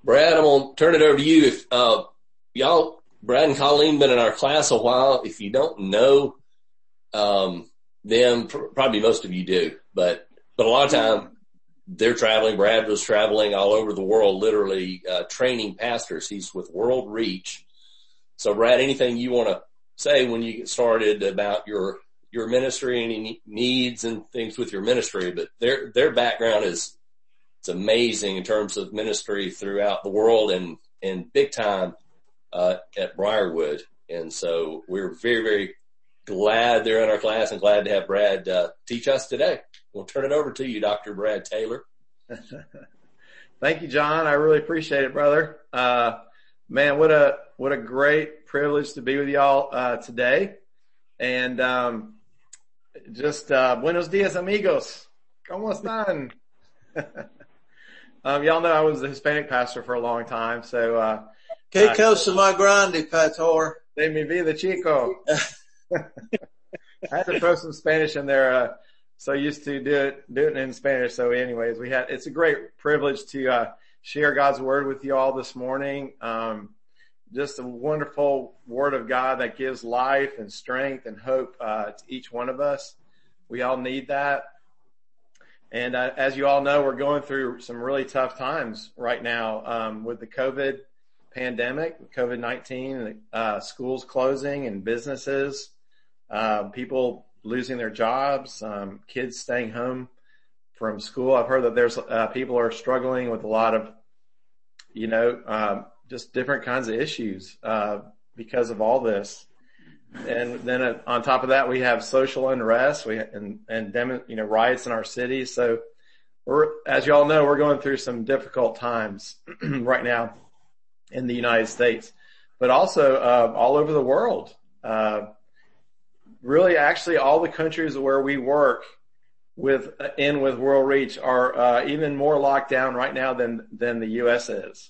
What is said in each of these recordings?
Brad, I'm going to turn it over to you. If Brad and Colleen been in our class a while. If you don't know them, probably most of you do, but a lot of time they're traveling. Brad was traveling all over the world, literally training pastors. He's with World Reach. So, Brad, anything you want to say when you get started about your ministry, any needs and things with your ministry? But their background it's amazing in terms of ministry throughout the world and big time at Briarwood. And so we're very, very glad they're in our class and glad to have Brad teach us today. We'll turn it over to you, Dr. Brad Taylor. Thank you, John. I really appreciate it, brother. Man, what a great privilege to be with y'all today. And buenos dias, amigos. ¿Cómo están? Y'all know I was the Hispanic pastor for a long time, so Que cosa más grande, pastor? De mi vida, chico. I had to throw some Spanish in there. So used to do it in Spanish. So anyways, it's a great privilege to share God's word with you all this morning. Just a wonderful word of God that gives life and strength and hope to each one of us. We all need that. And as you all know, we're going through some really tough times right now with the COVID pandemic, COVID-19, schools closing and businesses, people losing their jobs, kids staying home from school. I've heard that there's people are struggling with a lot of, just different kinds of issues because of all this. And then on top of that, we have social unrest, riots in our cities. So as you all know, we're going through some difficult times right now in the United States, but also all over the world. Really, actually, all the countries where we work with World Reach are even more locked down right now than the U.S. is.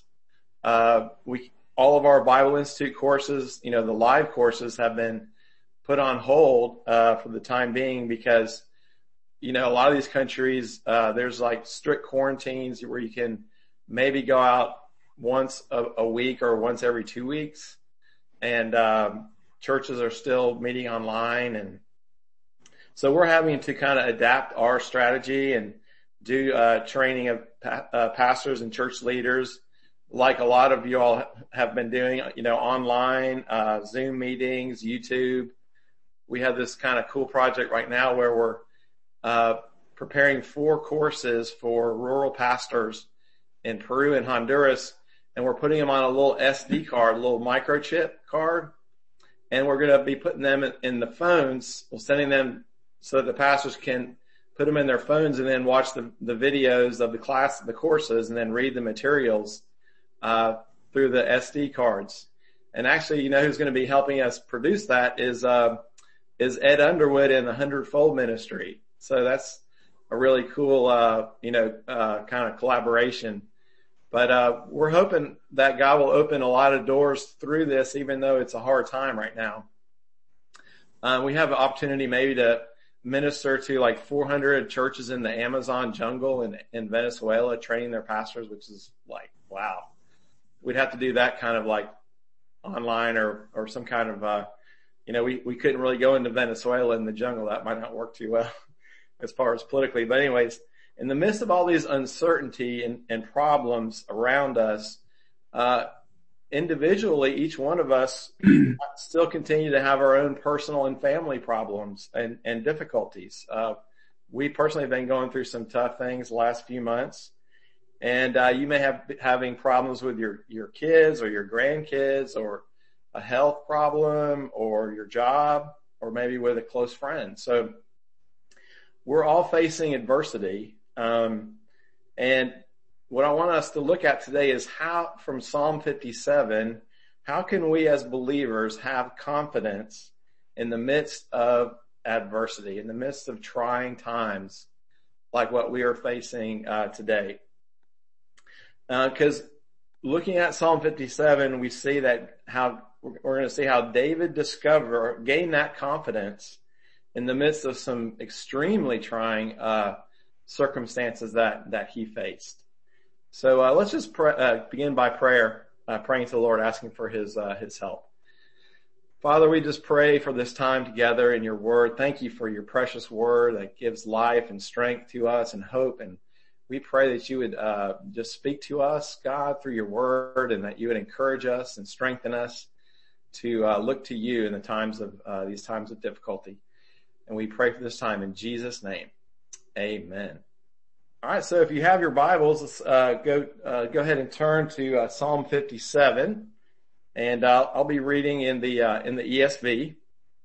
All of our Bible Institute courses, the live courses have been put on hold for the time being because, a lot of these countries, there's like strict quarantines where you can maybe go out once a week or once every 2 weeks. And churches are still meeting online. And so we're having to kind of adapt our strategy and do training of pastors and church leaders, like a lot of you all have been doing, online, Zoom meetings, YouTube. We have this kind of cool project right now where we're preparing 4 courses for rural pastors in Peru and Honduras, and we're putting them on a little SD card, a little microchip card, and we're going to be putting them in the phones. We're sending them so that the pastors can put them in their phones and then watch the videos of the courses, and then read the materials through the SD cards. And actually, who's going to be helping us produce that is Ed Underwood in the 100-Fold Ministry. So that's a really cool, kind of collaboration. But we're hoping that God will open a lot of doors through this, even though it's a hard time right now. We have an opportunity maybe to minister to like 400 churches in the Amazon jungle in Venezuela, training their pastors, which is like, wow. We'd have to do that kind of like online or some kind of, we couldn't really go into Venezuela in the jungle. That might not work too well as far as politically. But anyways, in the midst of all these uncertainty and problems around us, individually, each one of us still continue to have our own personal and family problems and difficulties. We personally have been going through some tough things the last few months. And you may have having problems with your kids or your grandkids, or a health problem, or your job, or maybe with a close friend. So we're all facing adversity. And what I want us to look at today is how, from Psalm 57, how can we as believers have confidence in the midst of adversity, in the midst of trying times like what we are facing today? Because looking at Psalm 57, we see that we're going to see how David gained that confidence in the midst of some extremely trying circumstances that he faced. So let's just begin by prayer, praying to the Lord, asking for His help. Father, we just pray for this time together in your word. Thank you for your precious word that gives life and strength to us and hope. And we pray that you would just speak to us, God, through your word, and that you would encourage us and strengthen us to look to you in the times of these times of difficulty. And we pray for this time in Jesus' name. Amen. All right, so if you have your Bibles, let's go ahead and turn to Psalm 57. And I'll be reading in the ESV.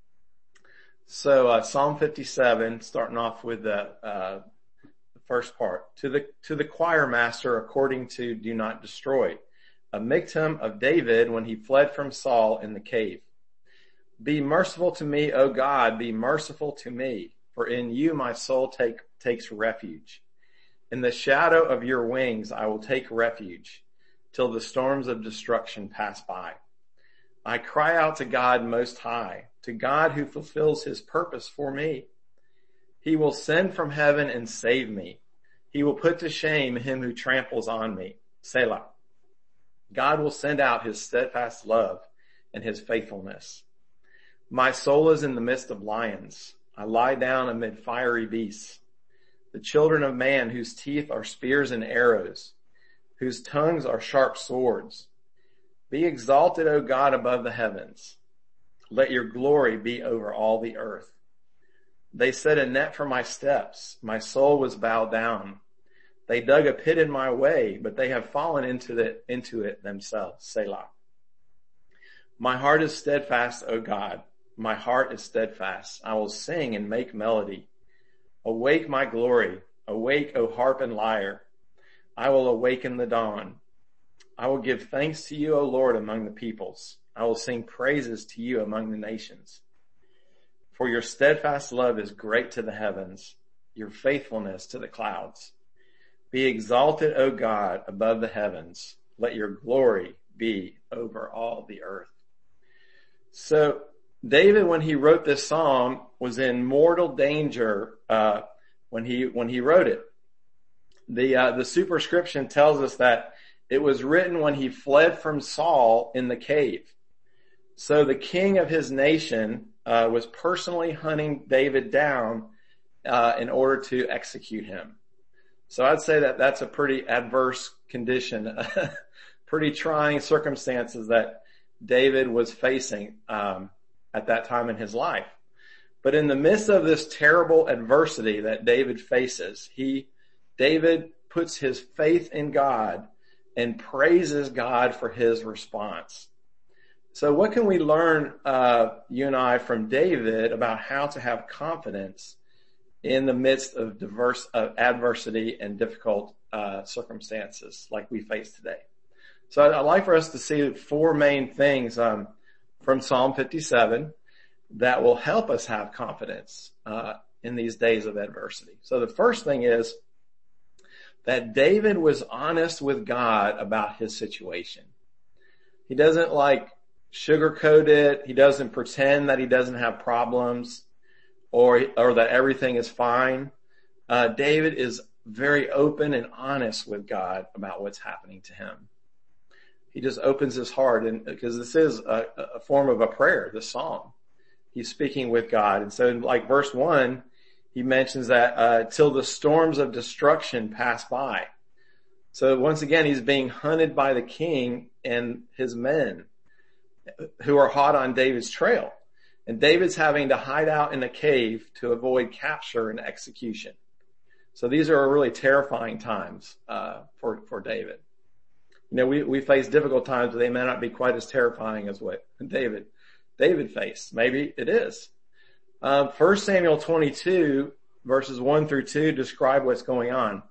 So Psalm 57, starting off with the first part. To the choir master, according to Do Not Destroy, a miktam of David when he fled from Saul in the cave. Be merciful to me, O God, be merciful to me, for in you my soul takes refuge. In the shadow of your wings I will take refuge, till the storms of destruction pass by. I cry out to God Most High, to God who fulfills his purpose for me. He will send from heaven and save me. He will put to shame him who tramples on me. Selah. God will send out his steadfast love and his faithfulness. My soul is in the midst of lions. I lie down amid fiery beasts. The children of man whose teeth are spears and arrows, whose tongues are sharp swords. Be exalted, O God, above the heavens. Let your glory be over all the earth. They set a net for my steps. My soul was bowed down. They dug a pit in my way, but they have fallen into it themselves. Selah. My heart is steadfast, O God. My heart is steadfast. I will sing and make melody. Awake, my glory. Awake, O harp and lyre. I will awaken the dawn. I will give thanks to you, O Lord, among the peoples. I will sing praises to you among the nations. For your steadfast love is great to the heavens, your faithfulness to the clouds. Be exalted, O God, above the heavens. Let your glory be over all the earth. So David, when he wrote this psalm, was in mortal danger when he wrote it. The superscription tells us that it was written when he fled from Saul in the cave. So the king of his nation was personally hunting David down in order to execute him. So I'd say that that's a pretty adverse condition, pretty trying circumstances that David was facing at that time in his life. But in the midst of this terrible adversity that David faces, David puts his faith in God and praises God for his response. So what can we learn, you and I, from David about how to have confidence in the midst of adversity and difficult circumstances like we face today? So I'd like for us to see four main things from Psalm 57 that will help us have confidence in these days of adversity. So the first thing is that David was honest with God about his situation. He doesn't sugarcoat it. He doesn't pretend that he doesn't have problems or that everything is fine. David is very open and honest with God about what's happening to him. He just opens his heart, and because this is a form of a prayer, the psalm. He's speaking with God. And so in verse 1, he mentions that till the storms of destruction pass by. So once again, he's being hunted by the king and his men who are hot on David's trail. And David's having to hide out in a cave to avoid capture and execution. So these are really terrifying times for David. You know, we face difficult times, but they may not be quite as terrifying as what David faced. Maybe it is. 1 Samuel 22 verses 1 through 2 describe what's going on.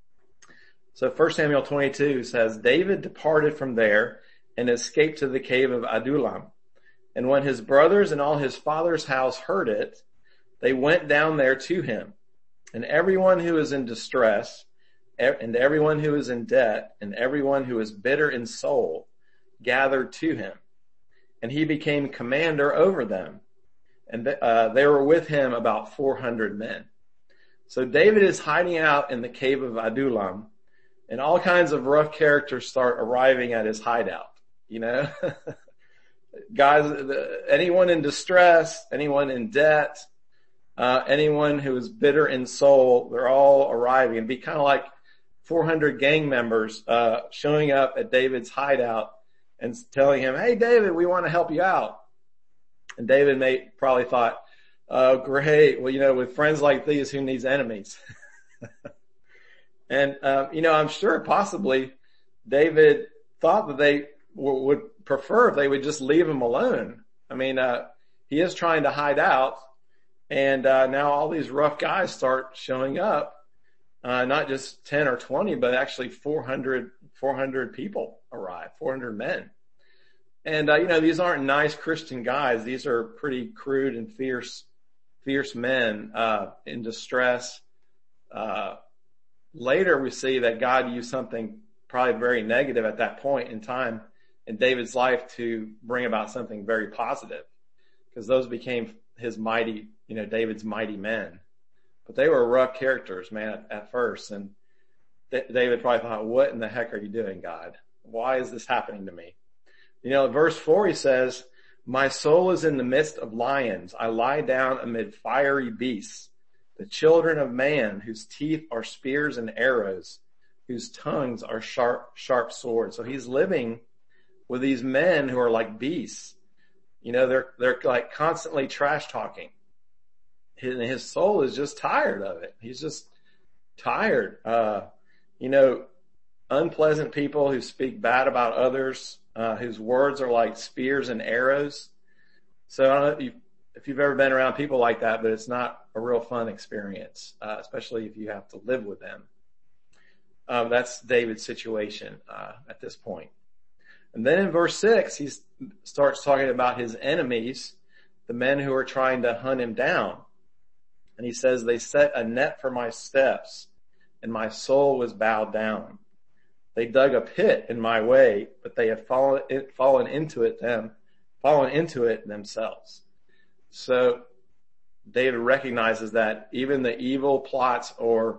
So 1 Samuel 22 says, David departed from there and escaped to the cave of Adullam. And when his brothers and all his father's house heard it, they went down there to him. And everyone who is in distress, and everyone who is in debt, and everyone who is bitter in soul, gathered to him. And he became commander over them. And they were with him about 400 men. So David is hiding out in the cave of Adullam And all kinds of rough characters start arriving at his hideout, Guys, anyone in distress, anyone in debt, anyone who is bitter in soul, they're all arriving. It'd be kind of like 400 gang members showing up at David's hideout and telling him, "Hey, David, we want to help you out." And David probably thought, "Oh, great. Well, with friends like these, who needs enemies?" And, I'm sure possibly David thought that they would prefer if they would just leave him alone. I mean, he is trying to hide out, and now all these rough guys start showing up, not just 10 or 20, but actually 400 people arrive, 400 men. And, these aren't nice Christian guys. These are pretty crude and fierce men, in distress. Later we see that God used something probably very negative at that point in time in David's life to bring about something very positive, because those became his mighty, David's mighty men. But they were rough characters, man, at first. And David probably thought, "What in the heck are you doing, God? Why is this happening to me?" Verse 4, he says, "My soul is in the midst of lions. I lie down amid fiery beasts, the children of man, whose teeth are spears and arrows, whose tongues are sharp swords." So he's living with these men who are like beasts. They're like constantly trash talking. His soul is just tired of it. He's just tired. Unpleasant people who speak bad about others, whose words are like spears and arrows. So I don't know if you've ever been around people like that, but it's not a real fun experience, especially if you have to live with them. That's David's situation at this point. And then in verse 6, he starts talking about his enemies, the men who are trying to hunt him down. And he says, "They set a net for my steps, and my soul was bowed down. They dug a pit in my way, but they have fallen into it themselves." So David recognizes that even the evil plots or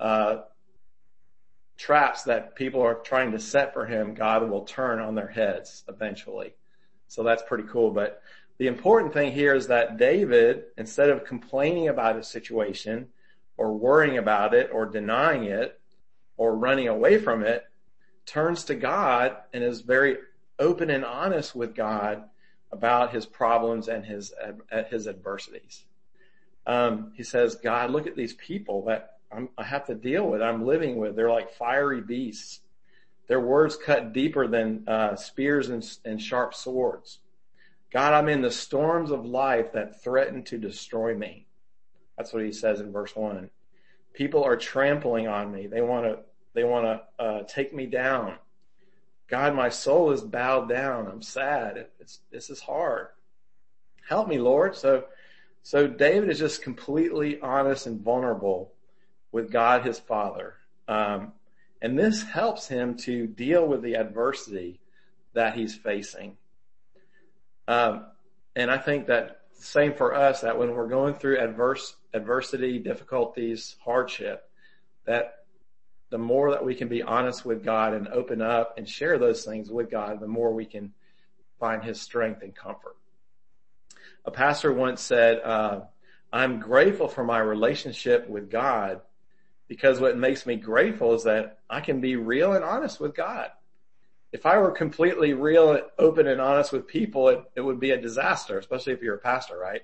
traps that people are trying to set for him, God will turn on their heads eventually. So that's pretty cool. But the important thing here is that David, instead of complaining about his situation or worrying about it or denying it or running away from it, turns to God and is very open and honest with God about his problems and his adversities. He says, "God, look at these people that I have to deal with, I'm living with. They're like fiery beasts. Their words cut deeper than spears and sharp swords. God, I'm in the storms of life that threaten to destroy me." That's what he says in verse 1. People are trampling on me. They want to take me down. God, my soul is bowed down. I'm sad. This is hard. Help me, Lord. So David is just completely honest and vulnerable with God, his Father. And this helps him to deal with the adversity that he's facing. And I think that same for us, that when we're going through adversity, difficulties, hardship, that the more that we can be honest with God and open up and share those things with God, the more we can find his strength and comfort. A pastor once said, "I'm grateful for my relationship with God, because what makes me grateful is that I can be real and honest with God. If I were completely real, open, and honest with people, it would be a disaster, especially if you're a pastor, right?"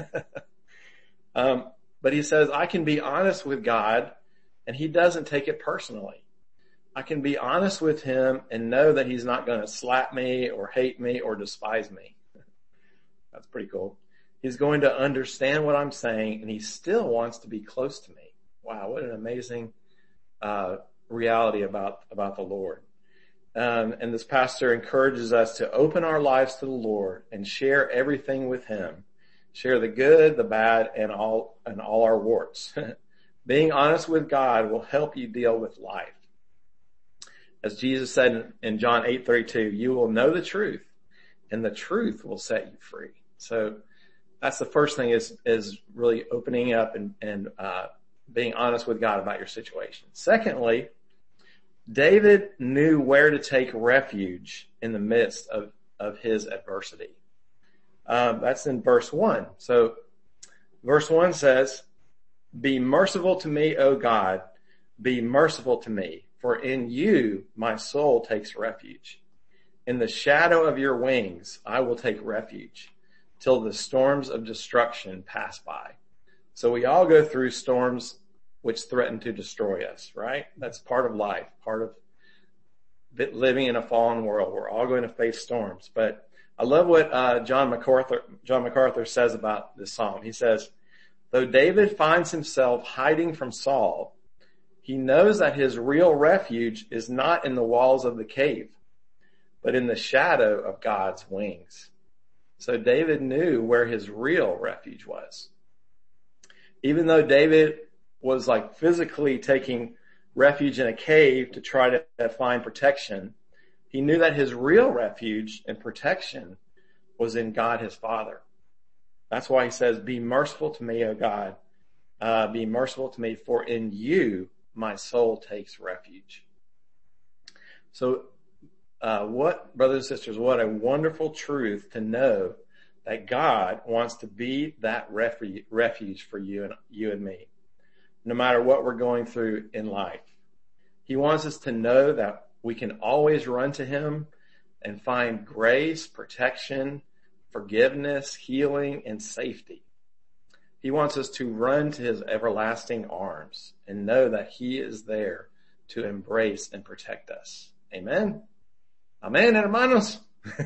But he says, I can be honest with God, and he doesn't take it personally. I can be honest with him and know that he's not going to slap me or hate me or despise me. That's pretty cool. He's going to understand what I'm saying, and he still wants to be close to me. Wow, what an amazing reality about the Lord. And this pastor encourages us to open our lives to the Lord and share everything with him. Share the good, the bad, and all our warts. Being honest with God will help you deal with life. As Jesus said in John 8:32, "You will know the truth, and the truth will set you free." So that's the first thing, is really opening up and being honest with God about your situation. Secondly, David knew where to take refuge in the midst of his adversity. That's in verse 1. So verse 1 says, "Be merciful to me, O God, be merciful to me, for in you my soul takes refuge. In the shadow of your wings I will take refuge till the storms of destruction pass by." So we all go through storms which threaten to destroy us, right? That's part of life, part of living in a fallen world. We're all going to face storms. But I love what John MacArthur says about this psalm. He says, "Though David finds himself hiding from Saul, he knows that his real refuge is not in the walls of the cave, but in the shadow of God's wings." So David knew where his real refuge was. Even though David was like physically taking refuge in a cave to try to find protection, he knew that his real refuge and protection was in God his Father. That's why he says, "Be merciful to me, O God. Be merciful to me, for in you my soul takes refuge." So what, brothers and sisters, what a wonderful truth to know that God wants to be that refuge for you and me, no matter what we're going through in life. He wants us to know that we can always run to him and find grace, protection, forgiveness, healing, and safety. He wants us to run to his everlasting arms and know that he is there to embrace and protect us. Amen. Amen, hermanos.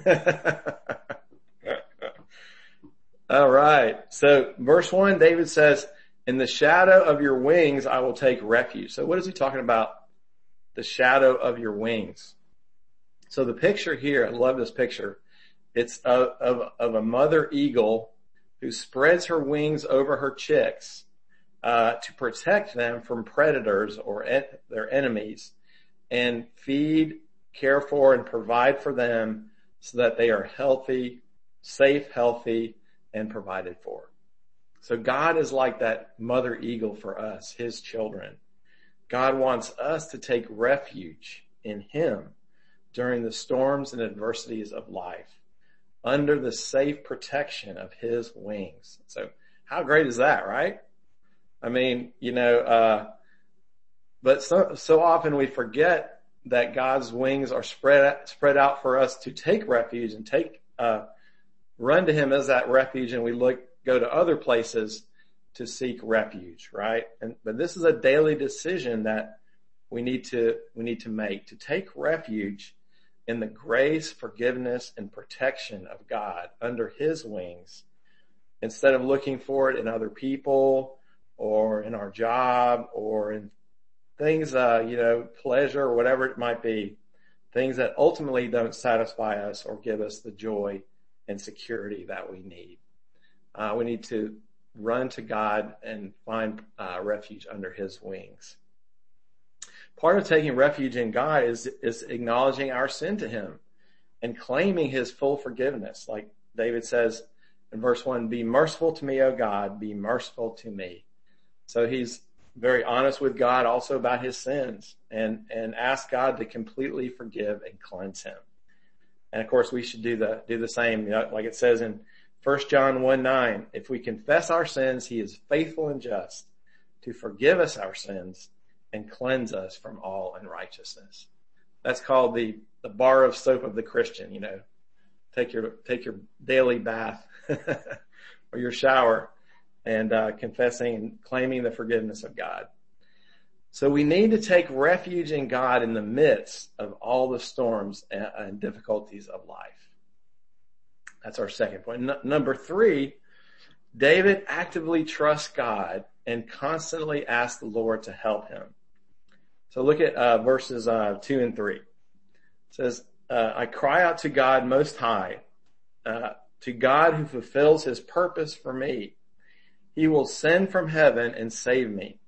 All right. So verse 1, David says, "In the shadow of your wings, I will take refuge." So what is he talking about? The shadow of your wings. So the picture here, I love this picture. It's of a mother eagle who spreads her wings over her chicks to protect them from predators or their enemies, and feed, care for, and provide for them so that they are healthy, safe, healthy, and provided for. So God is like that mother eagle for us, his children. God wants us to take refuge in him during the storms and adversities of life, under the safe protection of his wings. So how great is that, right? I mean, but so often we forget that God's wings are spread out for us to take refuge and run to him as that refuge, and we go to other places to seek refuge, right? But this is a daily decision that we need to make, to take refuge in the grace, forgiveness, and protection of God under his wings, instead of looking for it in other people or in our job or in things, pleasure or whatever it might be, things that ultimately don't satisfy us or give us the joy and security that we need. We need to run to God and find refuge under his wings. Part of taking refuge in God is acknowledging our sin to him and claiming his full forgiveness. Like David says in verse 1, "Be merciful to me, O God, be merciful to me." So he's very honest with God also about his sins and ask God to completely forgive and cleanse him. And of course we should do the same, like it says in 1 John 1:9, "If we confess our sins, he is faithful and just to forgive us our sins and cleanse us from all unrighteousness." That's called the bar of soap of the Christian, Take your daily bath or your shower and confessing and claiming the forgiveness of God. So we need to take refuge in God in the midst of all the storms and difficulties of life. That's our second point. Number 3, David actively trusts God and constantly asks the Lord to help him. So look at verses 2 and 3. It says, "I cry out to God Most High, to God who fulfills his purpose for me. He will send from heaven and save me.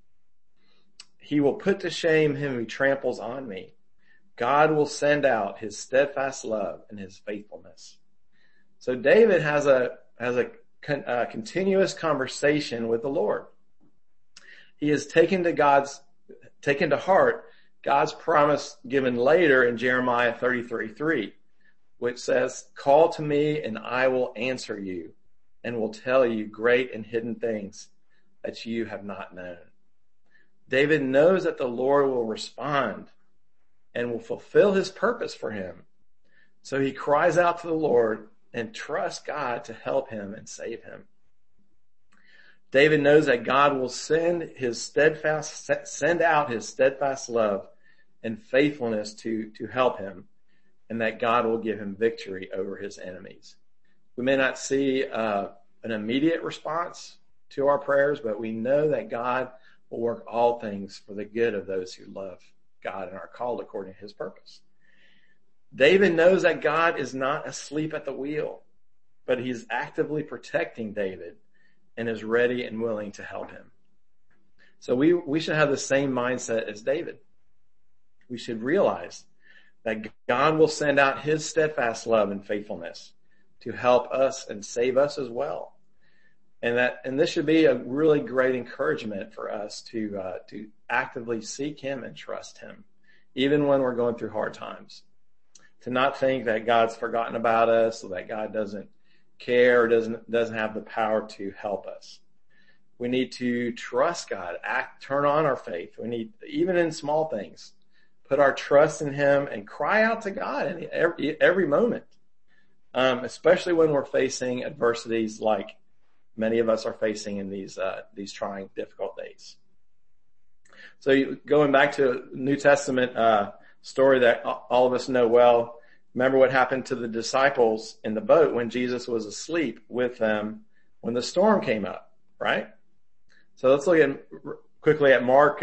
He will put to shame him who tramples on me. God will send out his steadfast love and his faithfulness." So David has a continuous conversation with the Lord. He has taken to heart God's promise given later in Jeremiah 33:3, which says, call to me and I will answer you and will tell you great and hidden things that you have not known. David knows that the Lord will respond and will fulfill his purpose for him. So he cries out to the Lord and trusts God to help him and save him. David knows that God will send out his steadfast love and faithfulness to help him, and that God will give him victory over his enemies. We may not see an immediate response to our prayers, but we know that God will work all things for the good of those who love God and are called according to his purpose. David knows that God is not asleep at the wheel, but he's actively protecting David and is ready and willing to help him. So we should have the same mindset as David. We should realize that God will send out his steadfast love and faithfulness to help us and save us as well. And this should be a really great encouragement for us to actively seek him and trust him, even when we're going through hard times. To not think that God's forgotten about us or that God doesn't care or doesn't have the power to help us. We need to trust God, turn on our faith. We need, even in small things, put our trust in him and cry out to God in every moment, especially when we're facing adversities like many of us are facing in these trying, difficult days. So going back to New Testament story that all of us know well, remember what happened to the disciples in the boat when Jesus was asleep with them when the storm came up, right? So let's look quickly at Mark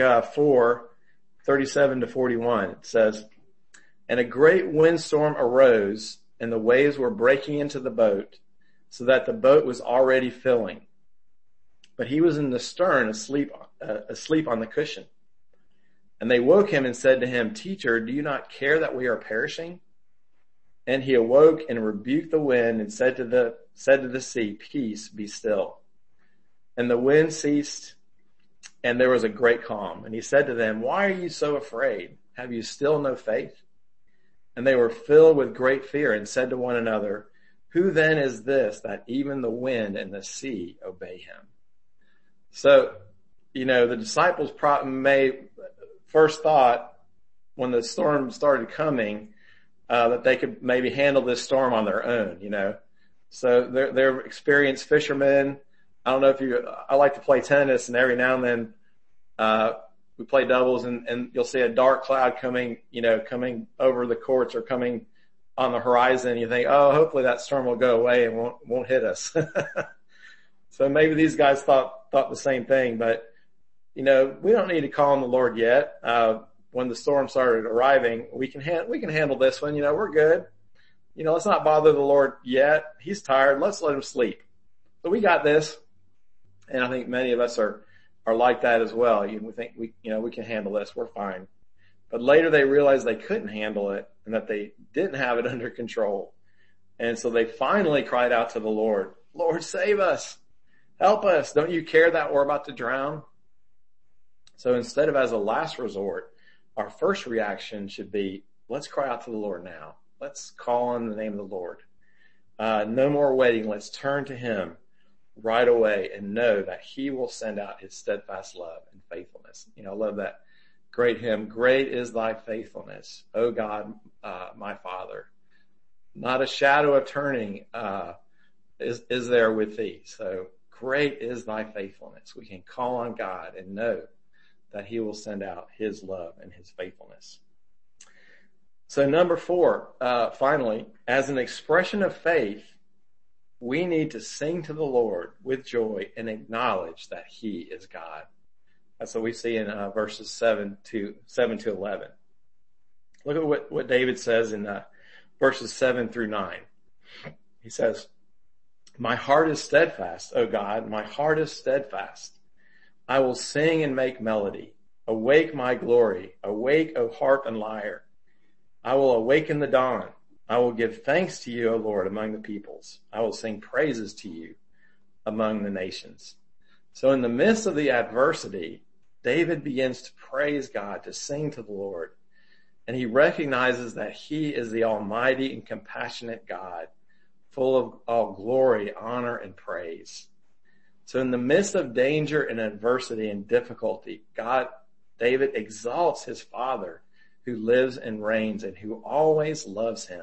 4:37-41. It says, and a great windstorm arose and the waves were breaking into the boat so that the boat was already filling. But he was in the stern asleep on the cushion. And they woke him and said to him, Teacher, do you not care that we are perishing? And he awoke and rebuked the wind and said to the sea, Peace, be still. And the wind ceased and there was a great calm. And he said to them, Why are you so afraid? Have you still no faith? And they were filled with great fear and said to one another, Who then is this that even the wind and the sea obey him? So, the disciples may first thought when the storm started coming, that they could maybe handle this storm on their own, So they're experienced fishermen. I don't know if I like to play tennis, and every now and then, we play doubles and you'll see a dark cloud coming over the courts or coming on the horizon. You think, oh, hopefully that storm will go away and won't hit us. So maybe these guys thought the same thing, but we don't need to call on the Lord yet. When the storm started arriving, we can handle this one. We're good. Let's not bother the Lord yet. He's tired. Let's let him sleep. So we got this. And I think many of us are like that as well. We think we can handle this. We're fine. But later they realized they couldn't handle it and that they didn't have it under control. And so they finally cried out to the Lord, Lord, save us. Help us. Don't you care that we're about to drown? So instead of as a last resort, our first reaction should be, let's cry out to the Lord now. Let's call on the name of the Lord. No more waiting. Let's turn to him right away and know that he will send out his steadfast love and faithfulness. I love that great hymn. Great is thy faithfulness, O God, my Father. Not a shadow of turning is there with thee. So great is thy faithfulness. We can call on God and know that he will send out his love and his faithfulness. So number 4, finally, as an expression of faith, we need to sing to the Lord with joy and acknowledge that he is God. That's what we see in verses 7 to 11. Look at what David says in verses 7-9. He says, My heart is steadfast, O God, my heart is steadfast. I will sing and make melody. Awake, my glory. Awake, O harp and lyre. I will awaken the dawn. I will give thanks to you, O Lord, among the peoples. I will sing praises to you among the nations. So in the midst of the adversity, David begins to praise God, to sing to the Lord. And he recognizes that he is the almighty and compassionate God, full of all glory, honor, and praise. So in the midst of danger and adversity and difficulty, David exalts his Father who lives and reigns and who always loves him.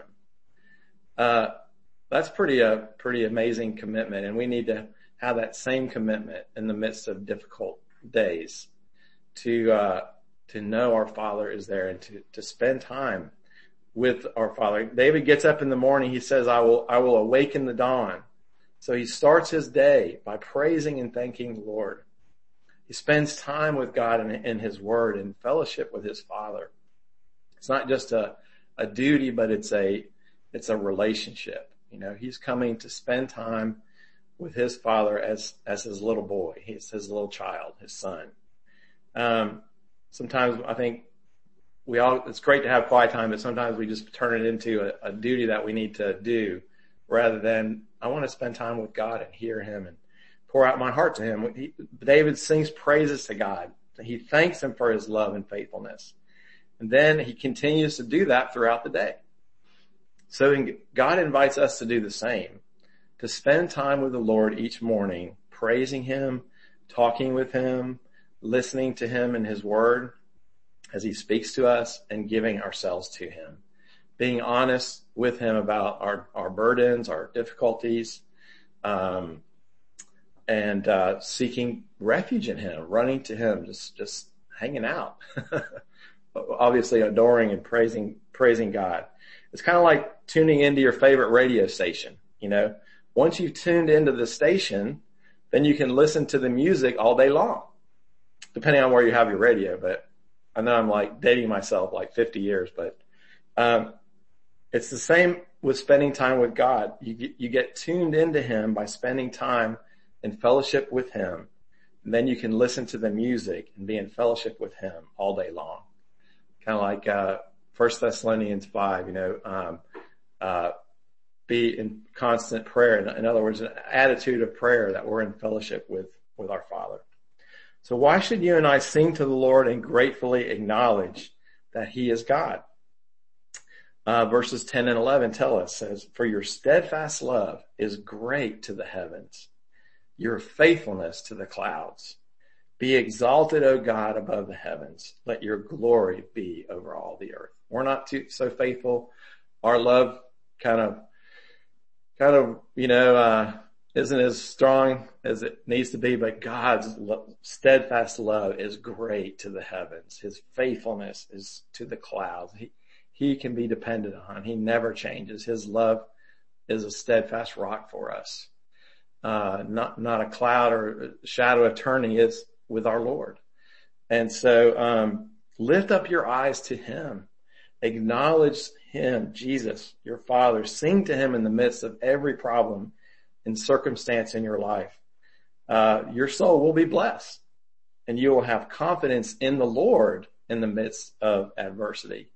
That's pretty amazing commitment, and we need to have that same commitment in the midst of difficult days to know our Father is there and to spend time with our Father. David gets up in the morning. He says, I will awaken the dawn. So he starts his day by praising and thanking the Lord. He spends time with God in his word and fellowship with his Father. It's not just a duty, but it's a relationship. You know, he's coming to spend time with his Father as his little boy. He's his little child, his son. Sometimes I think it's great to have quiet time, but sometimes we just turn it into a duty that we need to do rather than I want to spend time with God and hear him and pour out my heart to him. David sings praises to God. He thanks him for his love and faithfulness. And then he continues to do that throughout the day. So God invites us to do the same, to spend time with the Lord each morning, praising him, talking with him, listening to him and his word as he speaks to us, and giving ourselves to him, being honest with him about our burdens, our difficulties, and seeking refuge in him, running to him, just hanging out. Obviously adoring and praising God. It's kind of like tuning into your favorite radio station. You know, once you've tuned into the station, then you can listen to the music all day long, depending on where you have your radio. But I know I'm like dating myself like 50 years, but it's the same with spending time with God. You get tuned into him by spending time in fellowship with him. And then you can listen to the music and be in fellowship with him all day long. Kind of like 1 Thessalonians 5, be in constant prayer. In other words, an attitude of prayer that we're in fellowship with our Father. So why should you and I sing to the Lord and gratefully acknowledge that he is God? Verses 10 and 11 tell us, says, for your steadfast love is great to the heavens, your faithfulness to the clouds. Be exalted, O God, above the heavens. Let your glory be over all the earth. We're not so faithful. Our love kind of, isn't as strong as it needs to be, but God's steadfast love is great to the heavens. His faithfulness is to the clouds. He can be depended on. He never changes. His love is a steadfast rock for us. Not a cloud or a shadow of turning. It's with our Lord. And so, lift up your eyes to him. Acknowledge him, Jesus, your Father. Sing to him in the midst of every problem and circumstance in your life. Your soul will be blessed, and you will have confidence in the Lord in the midst of adversity.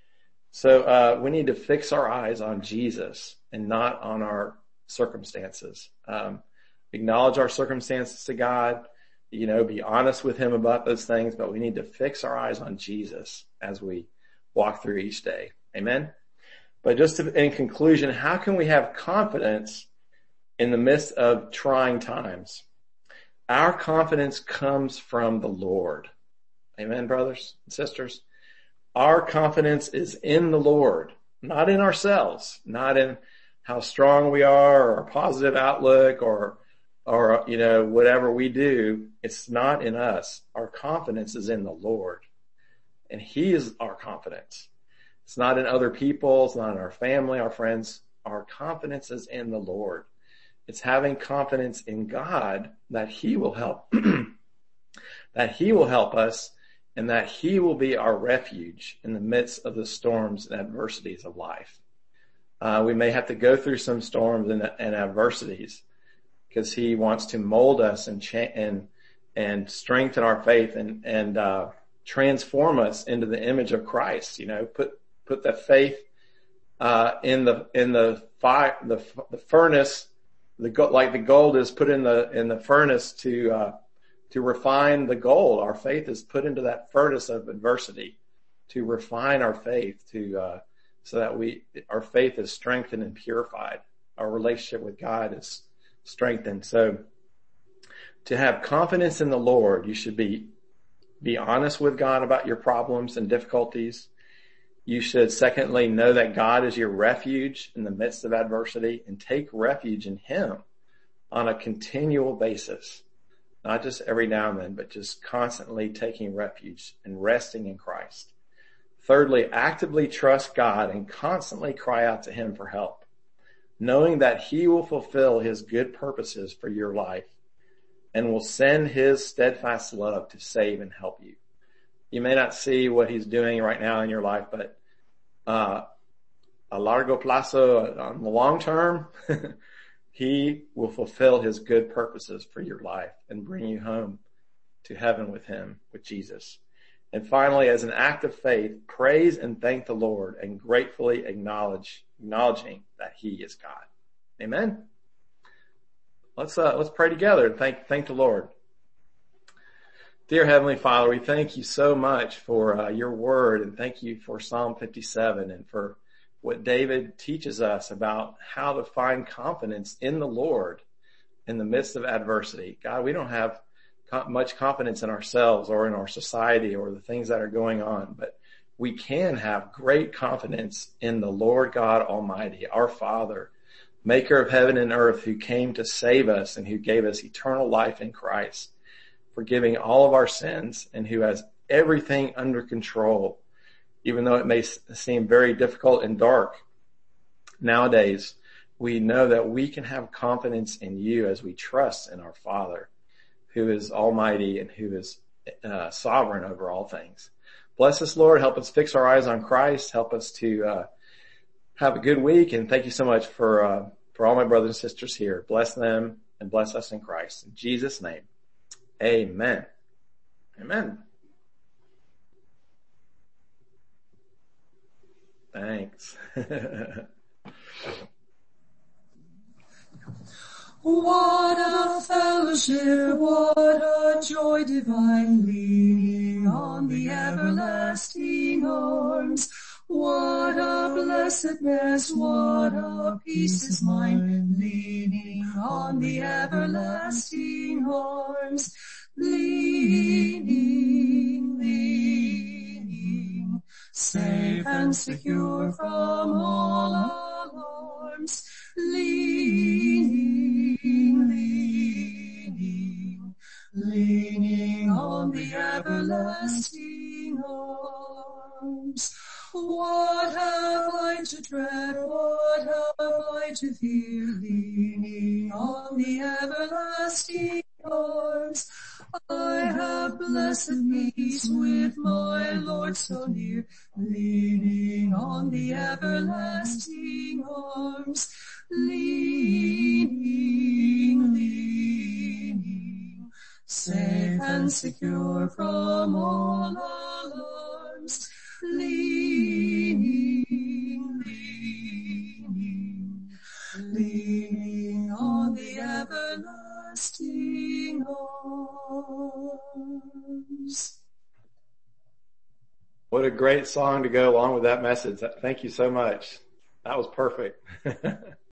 So, we need to fix our eyes on Jesus and not on our circumstances. Acknowledge our circumstances to God, be honest with him about those things, but we need to fix our eyes on Jesus as we walk through each day. Amen. But just in conclusion, how can we have confidence in the midst of trying times? Our confidence comes from the Lord. Amen, brothers and sisters. Our confidence is in the Lord, not in ourselves, not in how strong we are or our positive outlook or whatever we do. It's not in us. Our confidence is in the Lord, and he is our confidence. It's not in other people. It's not in our family, our friends. Our confidence is in the Lord. It's having confidence in God that he will help, that he will help us, and that he will be our refuge in the midst of the storms and adversities of life. We may have to go through some storms and adversities because he wants to mold us and strengthen our faith and transform us into the image of Christ. Put the faith in the fire, the furnace. Like the gold is put in the furnace to to refine the gold. Our faith is put into that furnace of adversity to refine our faith, so that our faith is strengthened and purified. Our relationship with God is strengthened. So to have confidence in the Lord, you should be honest with God about your problems and difficulties. You should, secondly, know that God is your refuge in the midst of adversity, and take refuge in Him on a continual basis. Not just every now and then, but just constantly taking refuge and resting in Christ. Thirdly, actively trust God and constantly cry out to Him for help, knowing that He will fulfill His good purposes for your life and will send His steadfast love to save and help you. You may not see what He's doing right now in your life, but a largo plazo, on the long term, He will fulfill His good purposes for your life and bring you home to heaven with Him, with Jesus. And finally, as an act of faith, praise and thank the Lord, and gratefully acknowledging that He is God. Amen. Let's pray together and thank the Lord. Dear Heavenly Father, we thank you so much for your word, and thank you for Psalm 57 and for what David teaches us about how to find confidence in the Lord in the midst of adversity. God, we don't have much confidence in ourselves or in our society or the things that are going on, but we can have great confidence in the Lord God Almighty, our Father, maker of heaven and earth, who came to save us and who gave us eternal life in Christ, forgiving all of our sins, and who has everything under control, even though it may seem very difficult and dark nowadays. We know that we can have confidence in you as we trust in our Father, who is almighty and who is sovereign over all things. Bless us, Lord. Help us fix our eyes on Christ. Help us to have a good week. And thank you so much for all my brothers and sisters here. Bless them and bless us in Christ. In Jesus' name, amen. Amen. Thanks. What a fellowship, what a joy divine, leaning on the everlasting arms. What a blessedness, what a peace is mine, leaning on the everlasting arms. Leaning, safe and secure from all alarms. Leaning on the everlasting arms. What have I to dread? What have I to fear? Leaning on the everlasting arms. I have blessed peace with my Lord so near. Leaning on the everlasting arms. Leaning, safe and secure from all alarms. Leaning on the everlasting arms. What a great song to go along with that message. Thank you so much. That was perfect.